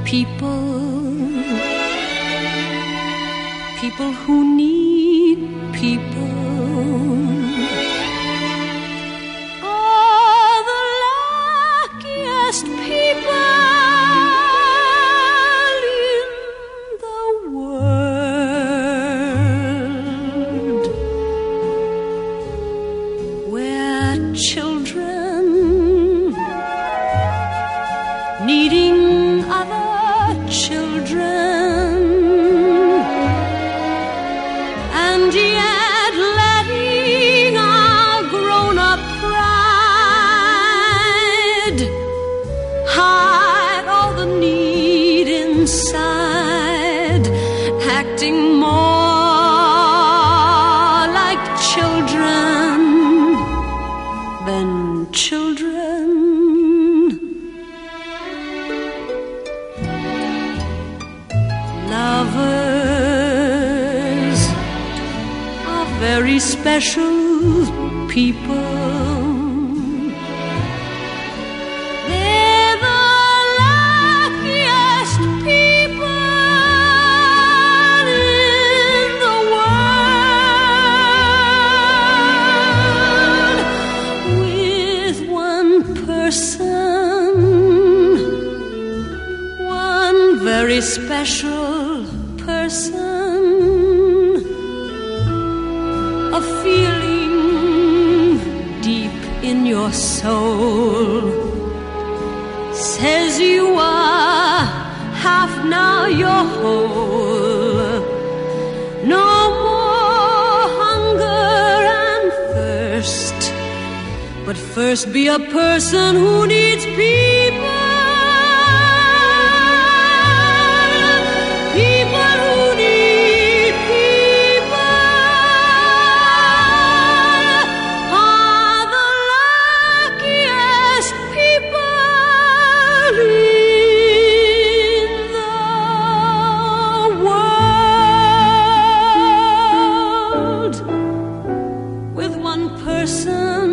people who need people are the luckiest people in the world, where children needing other children, and yet letting our grown-up pride hide all the need inside, acting more like children than children. Lovers are very special people. They're the luckiest people in the world, with one person, one very special person, a feeling deep in your soul says you are half, now you're whole. No more hunger and thirst, but first be a person who needs people. People who need people are the luckiest people in the world, with one person,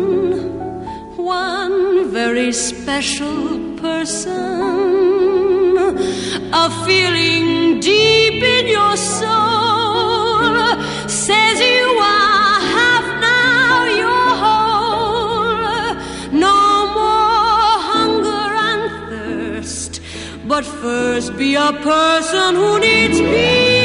one very special person, a feeling deep in your soul says you are half, now you're whole. No more hunger and thirst, but first be a person who needs peace.